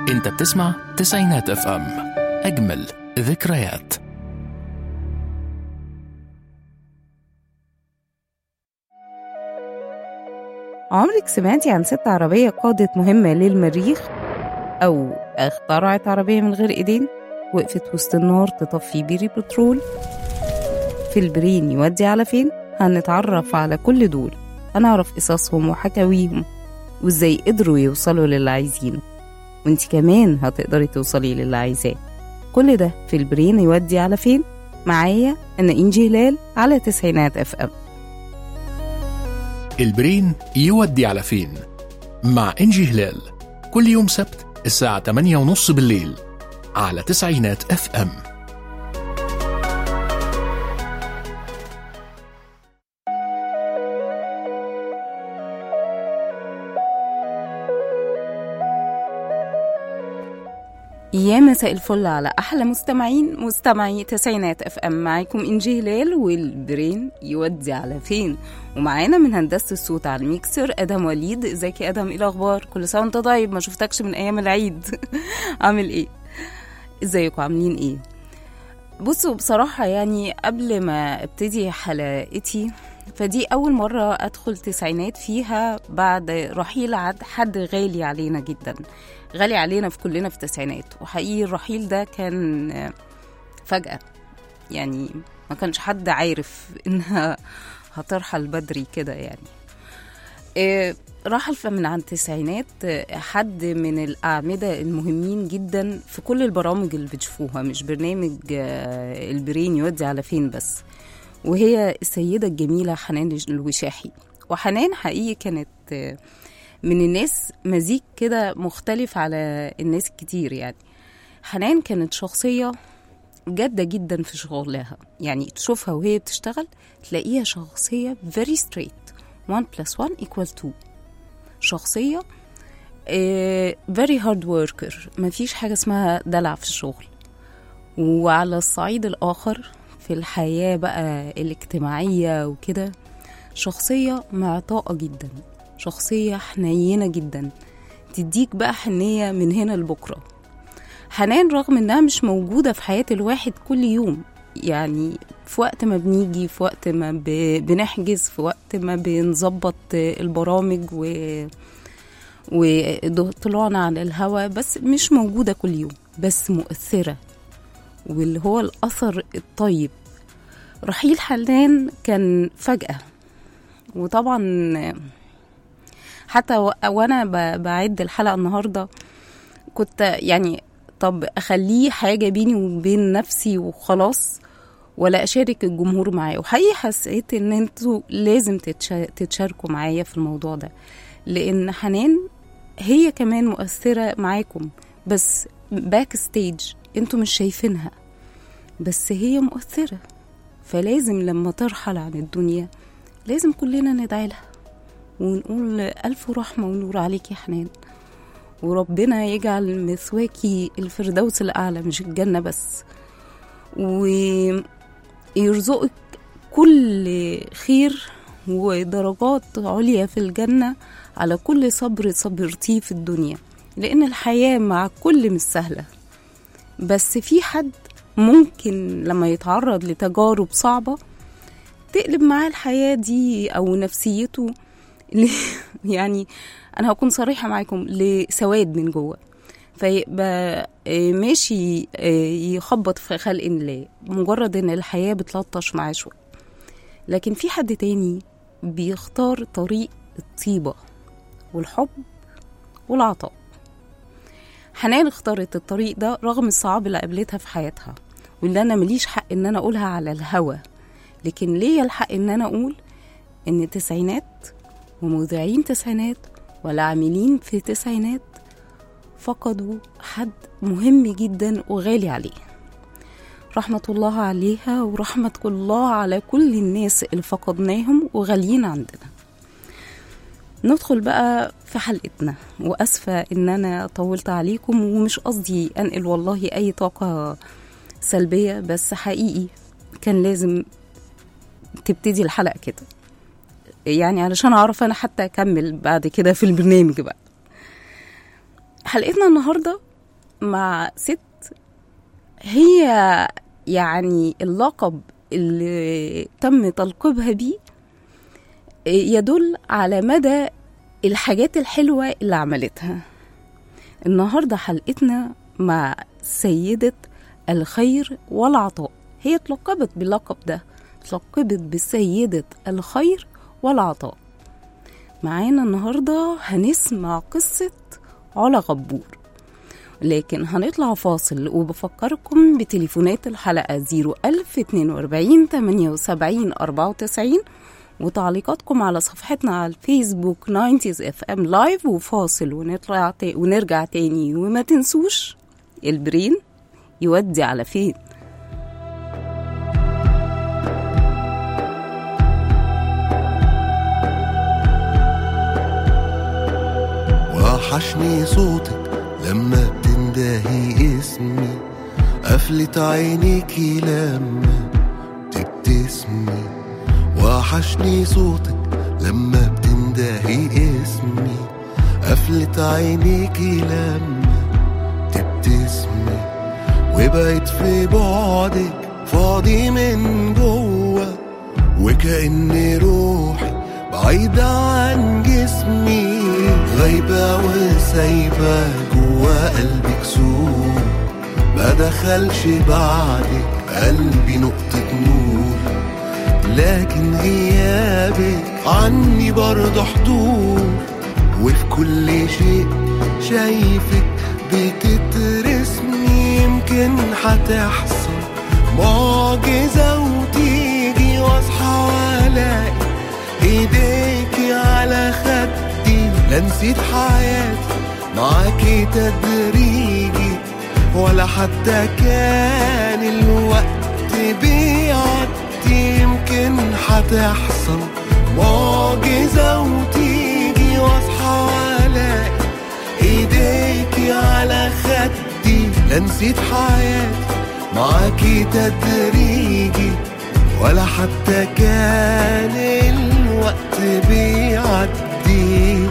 انت بتسمع تسعينات اف ام، اجمل ذكريات. عمرك سمعتي عن ست عربية قادت مهمة للمريخ؟ أو اخترعت عربية من غير إيدين وقفت وسط النار تطفي بيري بترول؟ في البرين يودي على فين؟ هنتعرف على كل دول، هنعرف قصصهم وحكاويهم وإزاي قدروا يوصلوا للي عايزينه، وانتي كمان هتقدري توصلي للي عايزاه. كل ده في البرين يودي على فين؟ معايا أنا إنجي هلال على تسعينات اف ام. البرين يودي على فين مع إنجي هلال، كل يوم سبت الساعة 8:30 بالليل على تسعينات اف ام. يا مساء الفل على أحلى مستمعي تسعينات اف ام. معاكم إنجي هلال والبرين يودي على فين، ومعانا من هندسة الصوت على الميكسر أدم وليد. ازيك يا أدم؟ ايه الأخبار؟ كل سنة وانت طيب، ما شفتكش من أيام العيد. عامل ايه؟ ازيكم عاملين ايه؟ بصوا بصراحة يعني قبل ما ابتدي حلقتي، فدي أول مرة أدخل تسعينات فيها بعد رحيل حد غالي علينا جدا، غالي علينا في كلنا في التسعينات. وحقيقي الرحيل ده كان فجأة، يعني ما كانش حد عارف إنها هترحل بدري كده. يعني رحل من عن التسعينات حد من الأعمدة المهمين جدا في كل البرامج اللي بتشوفوها، مش برنامج البرين يودي على فين بس، وهي السيدة الجميلة حنان الوشاحي. وحنان حقيقي كانت من الناس مزيج كده مختلف على الناس الكتير. يعني حنان كانت شخصية جادة جدا في شغلها، يعني تشوفها وهي بتشتغل تلاقيها شخصية very straight 1+1=2، شخصية very hard worker، مفيش حاجة اسمها دلع في الشغل. وعلى الصعيد الآخر في الحياة بقى الاجتماعية وكده، شخصية معطاءة جدا، شخصية حنينة جدا، تديك بقى حنية من هنا لبكرة. حنان رغم انها مش موجودة في حياة الواحد كل يوم، يعني في وقت ما بنيجي، في وقت ما بنحجز، في وقت ما بنظبط البرامج وطلعنا على الهوا، بس مش موجودة كل يوم، بس مؤثرة، واللي هو الأثر الطيب. رحيل حنان كان فجأة، وطبعا حتى وانا بعد الحلقة النهاردة كنت يعني طب اخليه حاجة بيني وبين نفسي وخلاص، ولا اشارك الجمهور معايا؟ وحقيقي حسيت ان انتوا لازم تتشاركوا معايا في الموضوع ده، لان حنان هي كمان مؤثرة معاكم، بس باك ستيج انتوا مش شايفينها، بس هي مؤثرة. فلازم لما ترحل عن الدنيا لازم كلنا ندعي لها ونقول ألف رحمة ونور عليك يا حنان، وربنا يجعل مثواكي الفردوس الأعلى مش الجنة بس، ويرزقك كل خير ودرجات عليا في الجنة على كل صبر صبرتيه في الدنيا، لأن الحياة مع كل مش سهلة، بس في حد ممكن لما يتعرض لتجارب صعبة تقلب معاه الحياة دي أو نفسيته يعني أنا هكون صريحة معاكم لسواد من جوه، فيبقى ماشي يخبط في خلق الله مجرد إن الحياة بتلطش معاه شوية. لكن في حد تاني بيختار طريق الطيبة والحب والعطاء. حنان اختارت الطريق ده رغم الصعاب اللي قابلتها في حياتها، واللي أنا مليش حق إن أنا أقولها على الهوا، لكن ليا الحق إن أنا أقول إن تسعينات ومذيعين تسعينات والعاملين في تسعينات فقدوا حد مهم جدا وغالي عليه. رحمة الله عليها ورحمة الله على كل الناس اللي فقدناهم وغاليين عندنا. ندخل بقى في حلقتنا، وأسفة إن أنا طولت عليكم، ومش قصدي أنقل والله أي طاقة سلبية، بس حقيقي كان لازم تبتدي الحلقة كده، يعني علشان أعرف أنا حتى أكمل بعد كده في البرنامج بقى. حلقتنا النهاردة مع ست هي يعني اللقب اللي تم تلقيبها بيه يدل على مدى الحاجات الحلوة اللي عملتها. النهاردة حلقتنا مع سيدة الخير والعطاء. هي اتلقبت باللقب ده، اتلقبت بسيدة الخير والعطاء. معانا النهاردة هنسمع قصة علا غبور، لكن هنطلع فاصل وبفكركم بتليفونات الحلقة 01042 78 94 وتعليقاتكم على صفحتنا على الفيسبوك 90s FM لايف. وفاصل ونرجع تاني، وما تنسوش البرين يودي على فين. وحشني صوتك لما بتندهي اسمي، قفلت عينيكي لما بتبتسمي. وحشني صوتك لما بتندهي اسمي، قفلت عينيكي لما بتبتسمي. وبقيت في بعدك فاضي من جوه، وكأن روحي بعيدة عن جسمي، غايبة وسايبة جوا قلبي كسور. ما دخلش بعدك قلبي نقطة نور، لكن غيابك عني برضه حضور. وفي كل شيء شايفك بتترسمي، يمكن هتحصل معجزة وتيجي واصحى والاقي ايديكي على خدي. لا نسيت حياتي معاكي تدريجي، ولا حتى كان الوقت بيعدي. يمكن هتحصل معجزة وتيجي واصحى والاقي ايديكي على خدي. لا نسيت حياتي معاكي تدريجي، ولا حتى كان الوقت بيعدي.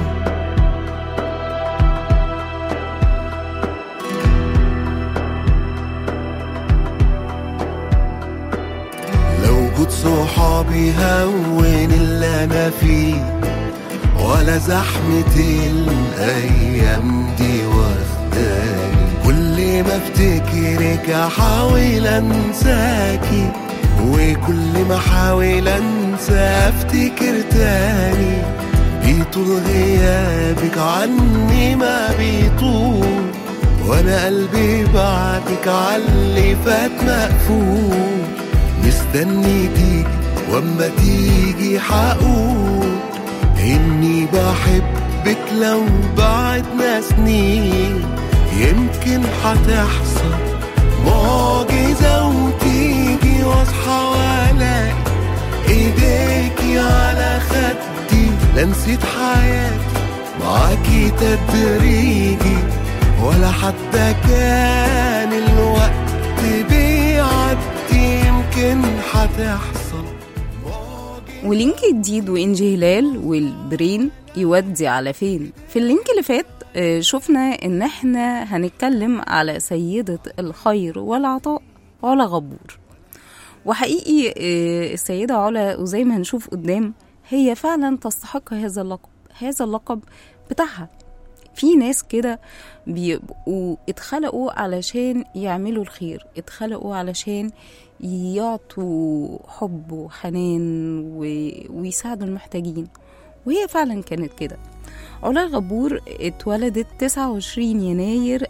لو جود صحابي هون اللي انا فيه، ولا زحمة الايام دي واخداني. كل ما افتكرك احاول انساكي، وكل ما احاول انسى افتكر تاني. بيطول غيابك عني ما بيطول، وانا قلبي بعدك عاللي فات مقفول. مستني تيجي واما تيجي حقول اني بحبك لو بعدنا سنين. يمكن هتحصل معجزة وتيجي واصحى والاقي ايديكي على خدي. لا نسيت حياتي معاكي تدريجي، ولا حتى كان الوقت بيعدي. يمكن هتحصل ولينك جديد وإنجي هلال والبرين يودي على فين. في اللينك اللي فات شفنا ان احنا هنتكلم على سيدة الخير والعطاء علا غبور. وحقيقي السيدة علا، وزي ما هنشوف قدام، هي فعلا تستحق هذا اللقب. هذا اللقب بتاعها. في ناس كده بيبقوا اتخلقوا علشان يعملوا الخير، اتخلقوا علشان يعطوا حب وحنان ويساعدوا المحتاجين، وهي فعلا كانت كده. علا غبور اتولدت 29 يناير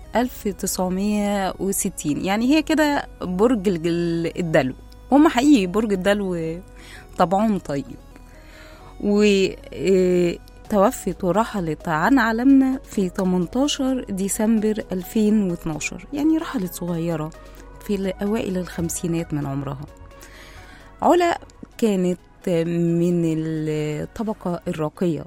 1960، يعني هي كده برج الدلو. هم حقيقي برج الدلو طبعهم طيب. وتوفت ورحلت عن عالمنا في 18 ديسمبر 2012، يعني رحلت صغيرة في أوائل الخمسينات من عمرها. علا كانت من الطبقة الراقية،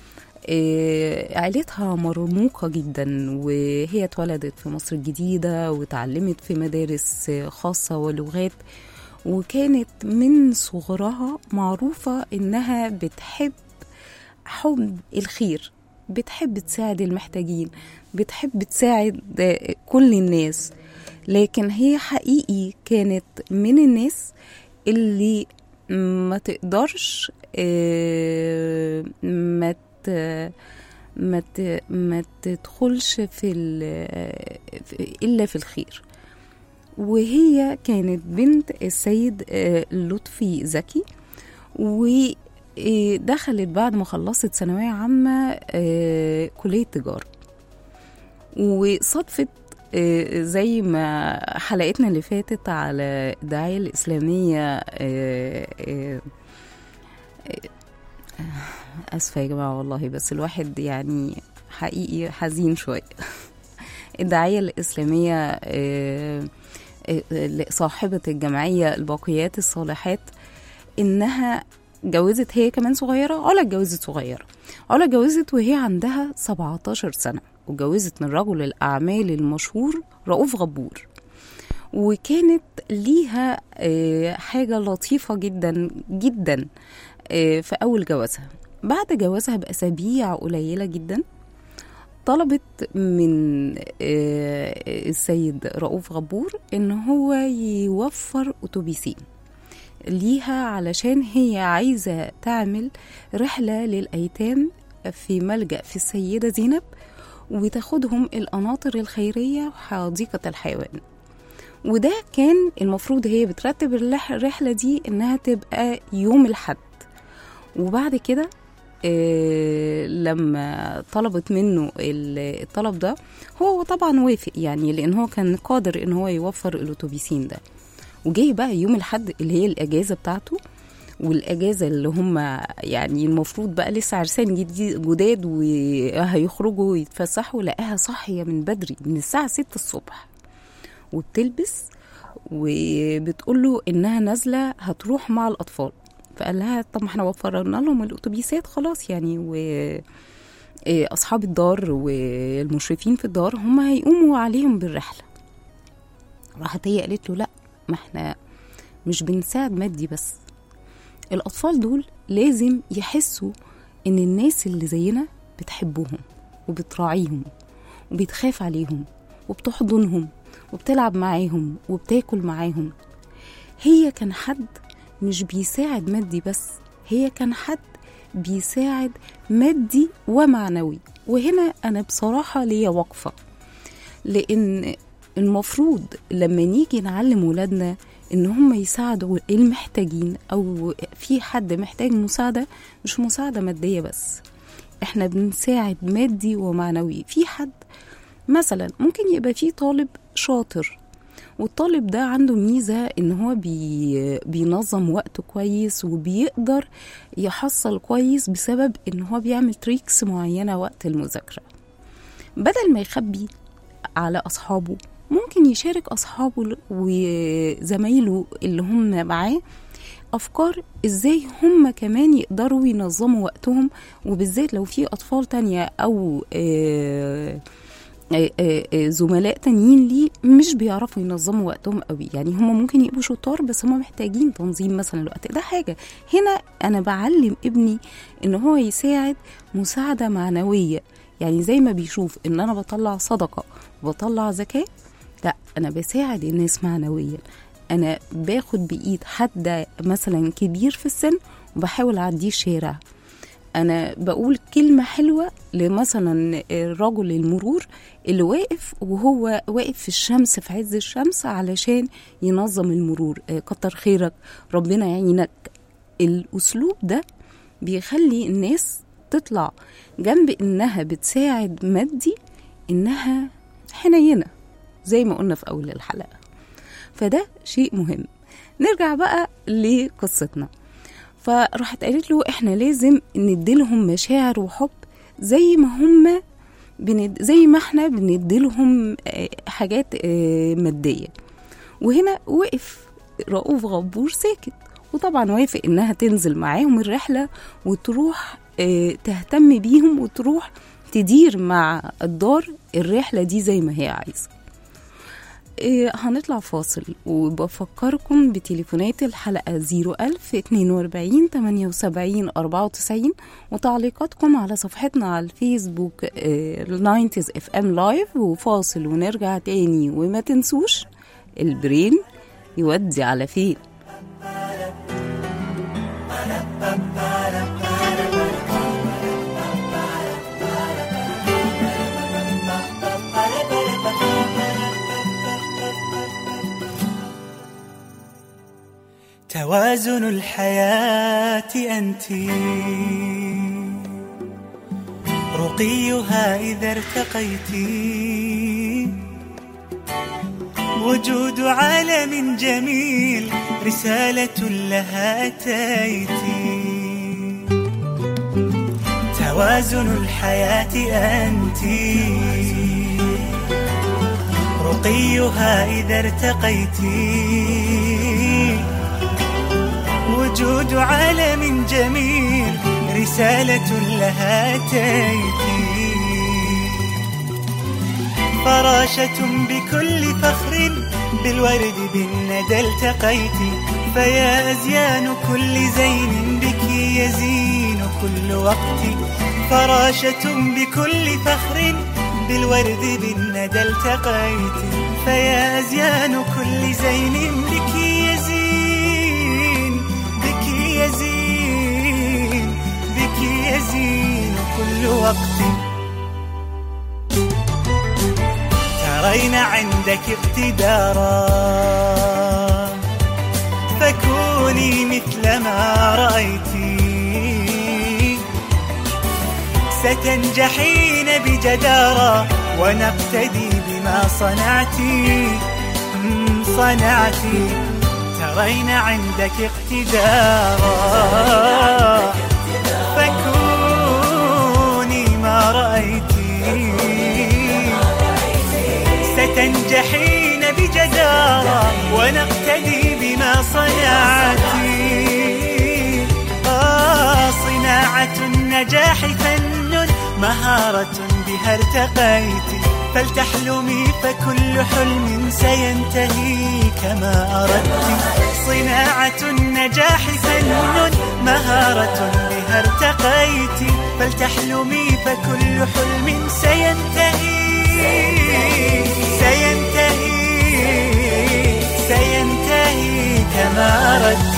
عائلتها مرموقة جدا، وهي اتولدت في مصر الجديدة وتعلمت في مدارس خاصة ولغات، وكانت من صغرها معروفة إنها بتحب حب الخير، بتحب تساعد المحتاجين، بتحب تساعد كل الناس. لكن هي حقيقي كانت من الناس اللي ما تقدرش ما تدخلش إلا في الخير. وهي كانت بنت السيد لطفي زكي، ودخلت بعد ما خلصت ثانوية عامة كلية تجارة. وصدفت زي ما حلقتنا اللي فاتت على الدعاية الإسلامية، أسفة يا جماعة والله، بس الواحد يعني حقيقي حزين شوية. الدعاية الإسلامية صاحبة الجمعية الباقيات الصالحات، إنها جوزت هي كمان صغيرة. علا اتجوزت صغيرة، علا اتجوزت وهي عندها 17 سنة، وجوزت من رجل الأعمال المشهور رؤوف غبور. وكانت ليها حاجة لطيفة جدا جدا في أول جوازها. بعد جوازها بأسابيع قليلة جدا طلبت من السيد رؤوف غبور إن هو يوفر أتوبيسين ليها، علشان هي عايزة تعمل رحلة للأيتام في ملجأ في السيدة زينب، وتاخدهم القناطر الخيرية وحديقة الحيوان. وده كان المفروض هي بترتب الرحلة دي إنها تبقى يوم الحد. وبعد كده لما طلبت منه الطلب ده، هو طبعا وافق يعني، لأن هو كان قادر إن هو يوفر الأتوبيسين ده. وجاي بقى يوم الحد اللي هي الأجازة بتاعته، والأجازة اللي هم يعني المفروض بقى لسه عرسان جداد وهيخرجوا ويتفسحوا، لقاها صاحية من بدري من الساعة 6 الصبح وبتلبس، وبتقوله إنها نازلة هتروح مع الأطفال. فقال لها طب ما احنا وفرنا لهم الأتوبيسات خلاص يعني، وأصحاب الدار والمشرفين في الدار هم هيقوموا عليهم بالرحلة. راحت هي قالت له لا، ما احنا مش بنساعد مادي بس، الأطفال دول لازم يحسوا إن الناس اللي زينا بتحبهم وبتراعيهم وبتخاف عليهم وبتحضنهم وبتلعب معاهم وبتاكل معاهم. هي كان حد مش بيساعد مادي بس، هي كان حد بيساعد مادي ومعنوي. وهنا أنا بصراحة ليا وقفة، لأن المفروض لما نيجي نعلم ولادنا إن هم يساعدوا المحتاجين، أو في حد محتاج مساعدة، مش مساعدة مادية بس، إحنا بنساعد مادي ومعنوي. في حد مثلا ممكن يبقى فيه طالب شاطر، والطالب ده عنده ميزة إن هو بينظم وقته كويس وبيقدر يحصل كويس بسبب إن هو بيعمل تريكس معينة وقت المذاكرة. بدل ما يخبي على أصحابه، ممكن يشارك أصحابه وزمايله اللي هم معاه أفكار إزاي هم كمان يقدروا ينظموا وقتهم، وبالذات لو في أطفال تانية أو زملاء تانيين ليه مش بيعرفوا ينظموا وقتهم قوي. يعني هم ممكن يبقوا شطار بس هم محتاجين تنظيم مثلا الوقت ده. حاجة هنا أنا بعلم ابني إن هو يساعد مساعدة معنوية، يعني زي ما بيشوف إن أنا بطلع صدقة وبطلع زكاة، لا أنا بساعد الناس معنويا. أنا باخد بإيد حد مثلا كبير في السن وبحاول أعديه الشارع، أنا بقول كلمة حلوة لمثلا الرجل المرور اللي واقف، وهو واقف في الشمس في عز الشمس علشان ينظم المرور، كتر خيرك ربنا يعينك. الأسلوب ده بيخلي الناس تطلع جنب إنها بتساعد مادي، إنها حنينة زي ما قلنا في أول الحلقة. فده شيء مهم. نرجع بقى لقصتنا. فراحت قالت له احنا لازم نديلهم مشاعر وحب زي ما احنا بنديلهم حاجات مادية. وهنا وقف رؤوف غبور ساكت، وطبعا وافق انها تنزل معاهم الرحلة وتروح تهتم بيهم وتروح تدير مع الدار الرحلة دي زي ما هي عايزة. هنطلع فاصل وبفكركم بتليفونات الحلقة 01000 42 78 94 وتعليقاتكم على صفحتنا على الفيسبوك 90s FM لايف. وفاصل ونرجع تاني، وما تنسوش البرين يودي على فين. توازن الحياة أنت، رقيها إذا ارتقيت، وجود عالم جميل رسالة لها أتيت. توازن الحياة أنت، رقيها إذا ارتقيت، وجود عالم جميل رسالة لها أتيت. فراشة بكل فخر بالورد بالندى التقيت، فيا أزيان كل زين بك يزين كل وقت. فراشة بكل فخر بالورد بالندى التقيت، فيا أزيان كل زين بك يزين بك يزين بك يزين كل وقت. ترين عندك اقتدارا، فكوني مثل ما رأيتي، ستنجحين بجدارة ونقتدي بما صنعتي صنعتي. ترين عندك اقتدارا، فكوني ما رأيتي، ستنجحين بجدارة ونقتدي بما صنعتي. صناعة النجاح فن، مهارة بها ارتقيت، فلتحلمي فكل حلم سينتهي كما أردت. صناعة النجاح فن، مهارة بها ارتقيت، فلتحلمي فكل حلم سينتهي سينتهي كما أردت.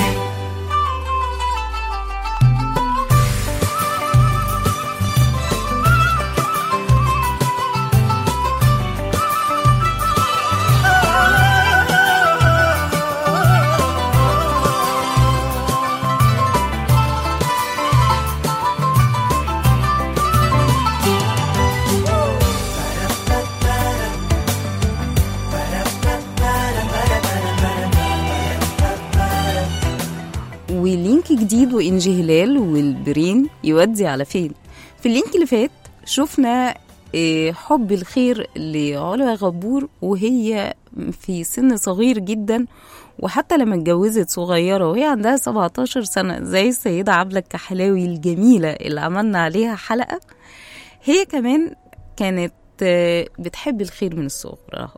ولينك جديد وإنجي هلال والبرين يودي على فين. في اللينك اللي فات شفنا حب الخير لعلا غبور وهي في سن صغير جدا، وحتى لما اتجوزت صغيرة وهي عندها 17 سنة زي السيدة عبلة الكحلاوي الجميلة اللي عملنا عليها حلقة. هي كمان كانت بتحب الخير من الصغر،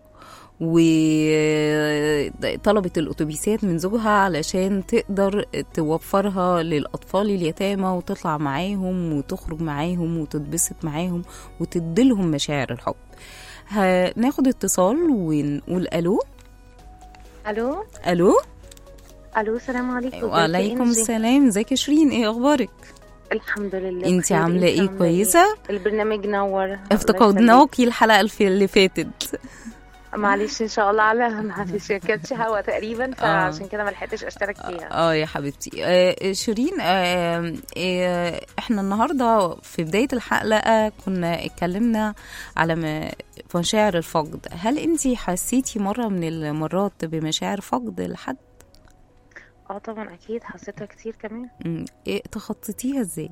وطلبت الأتوبيسات من زوجها علشان تقدر توفرها للأطفال اليتامى وتطلع معاهم وتخرج معاهم وتتبسط معاهم وتديلهم مشاعر الحب. هناخد اتصال ونقول ألو. الو ألو. الو السلام عليكم. وعليكم السلام. ازيك يا شيرين؟ ايه اخبارك؟ الحمد لله. انتي عامله ايه؟ كويسه؟ البرنامج نور. افتقدناكي الحلقه اللي فاتت. معلش ان شاء الله على معلش كانتش هوا تقريبا فعشان كده ما لحقتش اشترك فيها. يا حبيبتي. شيرين، احنا النهارده في بدايه الحلقه كنا اتكلمنا على مشاعر الفقد. هل انتي حسيتي مره من المرات بمشاعر فقد لحد؟ طبعا اكيد حسيتها كتير كمان. تخطيتيها ازاي؟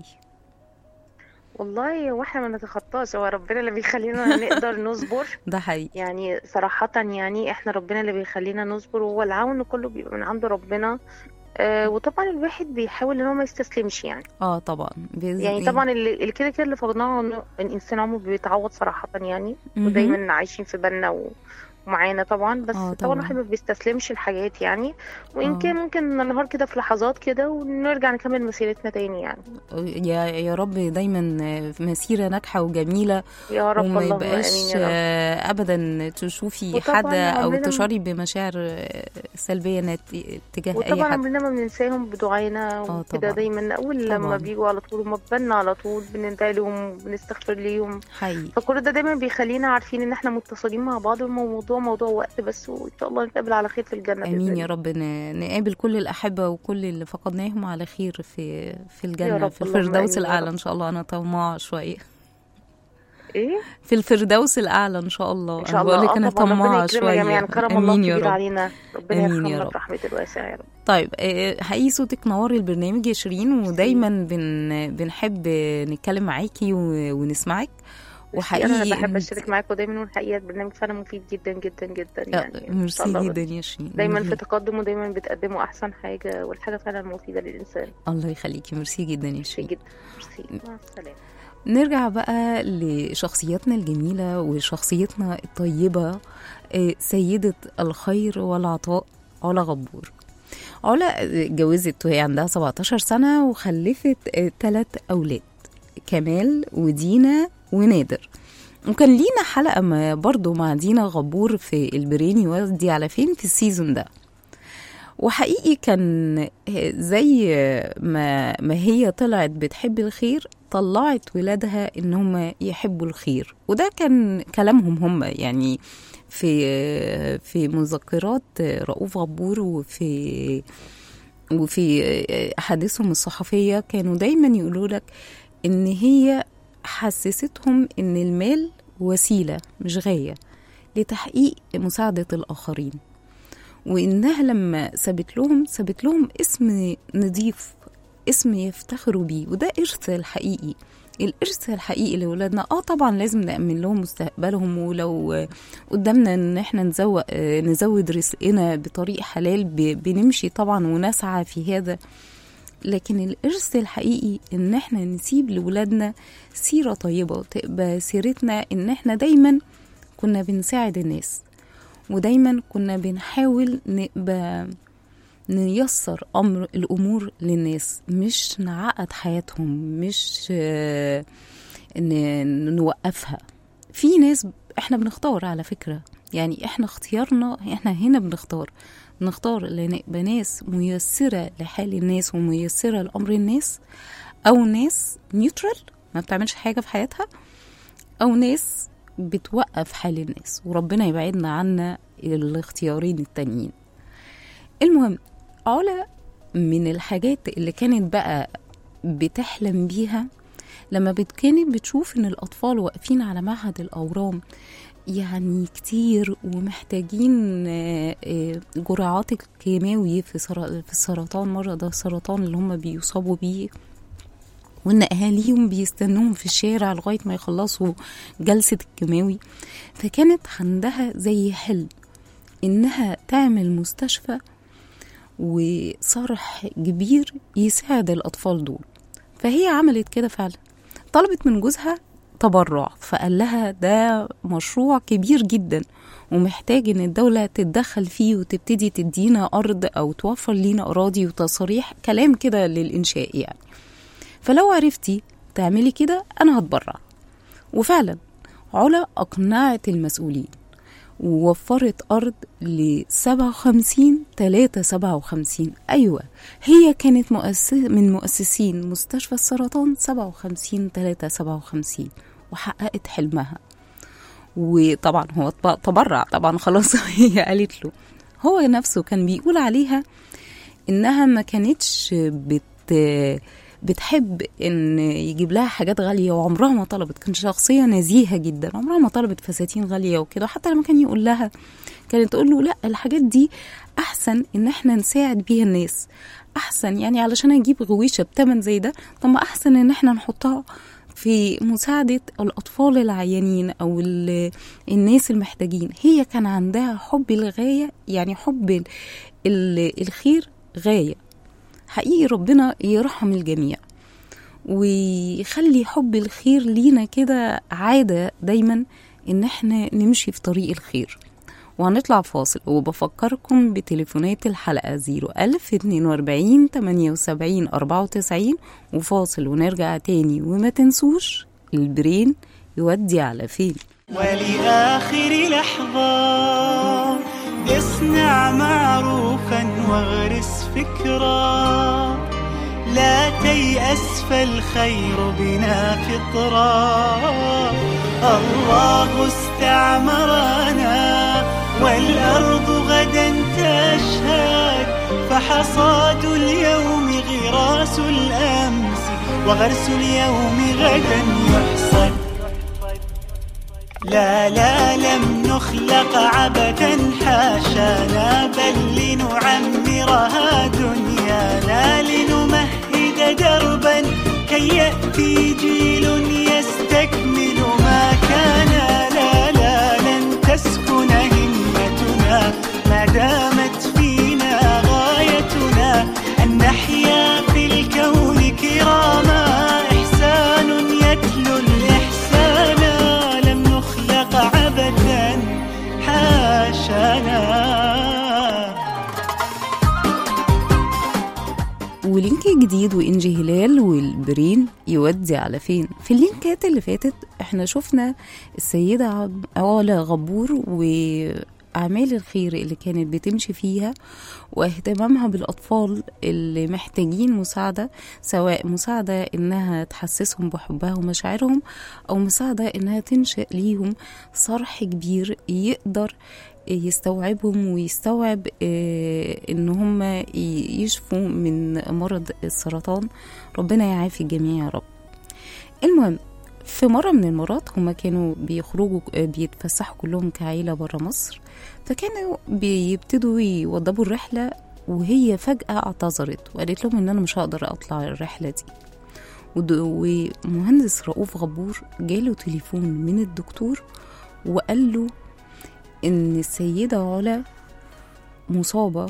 والله واحنا ما نتخطاش، هو ربنا اللي بيخلينا نقدر نصبر. ده حقيقي يعني صراحة، يعني احنا ربنا اللي بيخلينا نصبر، وهو العون كله بيبقى من عند ربنا. وطبعا الواحد بيحاول ان هو ما يستسلمش يعني. طبعا يعني طبعا اللي كده اللي فقدناه الانسان عمره بيتعوض صراحة يعني. ودايما عايشين في بالنا معانا طبعا، بس طبعا طبعا. الواحد ما بيستسلمش الحاجات يعني، وإن كان ممكن ننهار كده في لحظات كده ونرجع نكمل مسيرتنا تاني يعني. يا رب دايما مسيرة ناجحة وجميلة، يا رب، وما اللهم يبقاش آمين يا رب. ابدا تشوفي وطبعاً حد او عمرنا تشعري بمشاعر سلبية تجاه اي وطبعا حد. عمرنا ما بننساهم بدعائنا وكده، طبعاً. دايما اول لما طبعاً. بيجوا على طول وما بنا على طول بندعي لهم وبنستغفر ليهم. حقيقي. فكل ده دايما بيخلينا عارفين ان احنا متصلين مع بعض، والموضوع موضوع وقت بس، وان شاء الله نتقابل على خير في الجنة بإذن امين الله. يا رب، نقابل كل الاحبه وكل اللي فقدناهم على خير في الجنه، رب، في اللهم الفردوس آمين يا الاعلى رب. ان شاء الله. انا طماعه شويه ايه في الفردوس الاعلى ان شاء الله. ان شاء انا بقول الله. لك انا طبعا ربنا طماعه يكرمنا جميعا، شويه. كرم الله امين يا كبير رب. علينا، ربنا امين يا يرحمنا رب. برحمته الواسعة يا رب. طيب حقيقي صوتك نوري البرنامج يا شيرين، ودايما بنحب نتكلم معاكي ونسمعك. انا بحب اشترك معاكم دايما، والحقيقه البرنامج فعلا مفيد جدا جدا جدا يعني. ميرسي جدا يا شيرين، دايما في تقدم، ودايما بتقدموا احسن حاجه، والحاجه فعلا مفيده للانسان. الله يخليكي، ميرسي جدا يا ميرسي شيرين. جدا، ميرسي، مع السلامه. نرجع بقى لشخصياتنا الجميلة وشخصيتنا الطيبة، سيدة الخير والعطاء علا غبور. علا اتجوزت وهي عندها 17 سنة وخلفت 3 أولاد، كمال ودينا ونادر. وكان لينا حلقة برضو مع دينا غبور في البريني ودي على فين في السيزون ده. وحقيقي كان زي ما هي طلعت بتحب الخير، طلعت ولادها ان هم يحبوا الخير. وده كان كلامهم هم يعني في مذكرات رؤوف غبور وفي احاديثهم الصحفية، كانوا دايما يقولوا لك ان هي حسستهم ان المال وسيلة مش غاية لتحقيق مساعدة الآخرين، وإنها لما سابت لهم اسم نظيف، اسم يفتخروا بيه. وده إرث الحقيقي، الإرث الحقيقي لأولادنا. طبعا لازم نأمن لهم مستقبلهم، ولو قدامنا إن احنا نزود رزقنا بطريق حلال بنمشي طبعا ونسعى في هذا. لكن الإرث الحقيقي إن احنا نسيب لولادنا سيرة طيبة، وتبقى سيرتنا إن احنا دايما كنا بنساعد الناس، ودايما كنا بنحاول نبقى نيسر الأمور للناس، مش نعقد حياتهم، مش نوقفها. في ناس احنا بنختار على فكرة، يعني احنا اختيارنا، احنا هنا بنختار لنبقى ناس ميسرة لحال الناس وميسرة لأمر الناس، أو ناس نيوترال ما بتعملش حاجة في حياتها، أو ناس بتوقف حال الناس. وربنا يبعدنا عنا الاختيارين التانيين. المهم علا من الحاجات اللي كانت بقى بتحلم بيها لما كانت بتشوف ان الأطفال واقفين على معهد الأورام يعني كتير ومحتاجين جرعات الكيماوي في السرطان، مرض السرطان اللي هم بيصابوا بيه، وان اهاليهم بيستنوهم في الشارع لغايه ما يخلصوا جلسه الكيماوي. فكانت عندها زي حلم انها تعمل مستشفى وصرح كبير يساعد الاطفال دول. فهي عملت كده فعلا، طلبت من جوزها تبرع، فقال لها ده مشروع كبير جدا ومحتاج ان الدولة تتدخل فيه وتبتدي تدينا ارض او توفر لينا اراضي وتصاريح كلام كده للانشاء يعني. فلو عرفتي تعملي كده انا هتبرع. وفعلا علا اقنعت المسؤولين ووفرت ارض ل57. ايوه هي كانت من مؤسسين مستشفى السرطان 57 وحققت حلمها. وطبعا هو تبرع طبعا خلاص. هي قالت له، هو نفسه كان بيقول عليها انها ما كانتش بتحب ان يجيب لها حاجات غالية، وعمرها ما طلبت، كانت شخصية نزيهة جدا، عمرها ما طلبت فساتين غالية وكده. حتى لما كان يقول لها كانت تقول له لا، الحاجات دي احسن ان احنا نساعد بيها الناس، احسن يعني علشان اجيب غويشة بتمن زي ده، طب ما احسن ان احنا نحطها في مساعدة الأطفال العيانين أو الناس المحتاجين. هي كان عندها حب الغاية، يعني حب الخير غاية حقيقي. ربنا يرحم الجميع ويخلي حب الخير لينا كده عادة دايما، إن احنا نمشي في طريق الخير. وهنطلع فاصل، وبفكركم بتليفونات الحلقة 01042 78 94 وفاصل ونرجع تاني. وما تنسوش البرين يودي على فين. ولآخر لحظة اصنع معروفا واغرس فكرا، لا تيأس فالخير بنا فطرا. الله استعمرنا والأرض غدا تشهد، فحصاد اليوم غراس الأمس وغرس اليوم غدا يحصد. لا لا لم نخلق عبثا حاشانا، بل لنعمرها دنيانا، لنمهد دربا كي يأتي جيل يستكمل ما كان. لا لا لن تسكن همتنا ما دامت فينا غايتنا، أن نحيا في الكون كراما، إحسان يتلو الإحسان، لم نخلق عبثا حاشانا. ولينك جديد وإنجي هلال والبرين يودي على فين. في اللينكات اللي فاتت احنا شفنا السيدة علا غبور وأعمال الخير اللي كانت بتمشي فيها، واهتمامها بالأطفال اللي محتاجين مساعدة، سواء مساعدة إنها تحسسهم بحبها ومشاعرهم، أو مساعدة إنها تنشئ ليهم صرح كبير يقدر يستوعبهم ويستوعب إن هم يشفوا من مرض السرطان. ربنا يعافي الجميع يا رب. المهم، في مرة من المرات هما كانوا بيخرجوا بيتفسحوا كلهم كعيلة برا مصر، فكانوا بيبتدوا يوضبوا الرحلة، وهي فجأة اعتذرت وقالت لهم إن أنا مش هقدر أطلع الرحلة دي. ومهندس رؤوف غبور جاله تليفون من الدكتور وقال له إن السيدة علا مصابة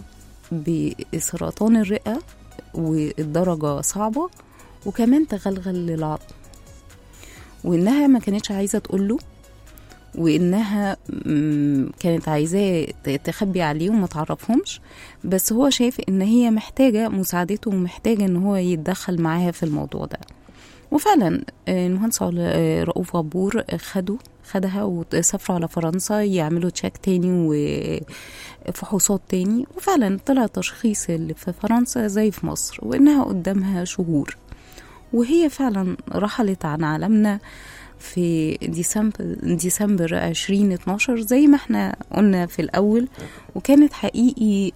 بسرطان الرئة والدرجة صعبة، وكمان تغلغل للعظم، وإنها ما كانتش عايزة تقوله، وإنها كانت عايزاه تخبي عليه وما تعرفهمش، بس هو شايف إن هي محتاجة مساعدته ومحتاجة إن هو يتدخل معاها في الموضوع ده. وفعلا المهندس رؤوف غبور خدها وسافروا على فرنسا يعملوا تشيك تاني وفحوصات تاني، وفعلا طلع تشخيص اللي في فرنسا زي في مصر، وإنها قدامها شهور. وهي فعلا رحلت عن عالمنا في ديسمبر 2012 زي ما احنا قلنا في الأول، وكانت حقيقي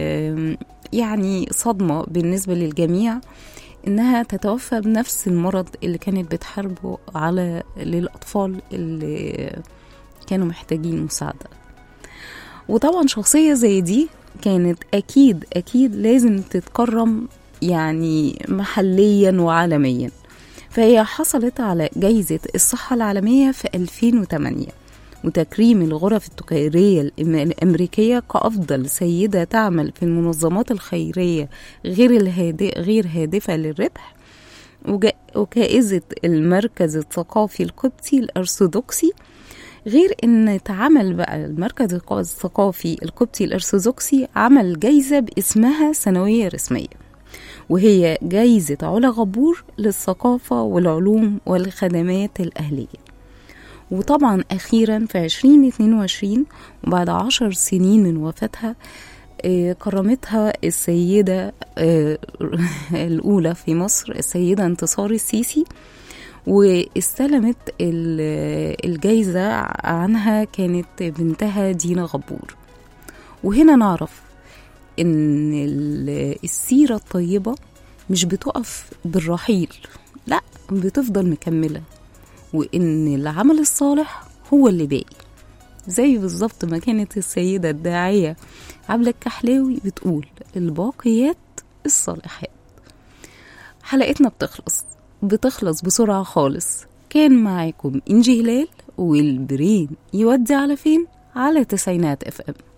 يعني صدمة بالنسبة للجميع إنها تتوفى بنفس المرض اللي كانت بتحاربه للأطفال اللي كانوا محتاجين مساعدة. وطبعا شخصية زي دي كانت أكيد لازم تتكرم يعني محليا وعالميا. فهي حصلت على جايزة الصحة العالمية في 2008 وتكريم الغرف التجارية الأمريكية كأفضل سيدة تعمل في المنظمات الخيرية غير هادفة للربح، وجائزة المركز الثقافي القبطي الأرثوذكسي. غير ان اتعمل بقى المركز الثقافي القبطي الأرثوذكسي عمل جايزة باسمها سنوية رسمية، وهي جايزة علا غبور للثقافة والعلوم والخدمات الأهلية. وطبعا أخيرا في 2022 وبعد 10 سنين من وفاتها كرمتها السيدة الأولى في مصر السيدة انتصار السيسي، واستلمت الجايزة عنها كانت بنتها دينا غبور. وهنا نعرف إن السيرة الطيبة مش بتقف بالرحيل، لا بتفضل مكملة، وإن العمل الصالح هو اللي باقي. زي بالظبط ما كانت السيدة الداعية عبلة الكحلاوي بتقول الباقيات الصالحات. حلقتنا بتخلص بسرعة خالص. كان معاكم إنجي هلال والبرين يودي على فين؟ على 90 FM.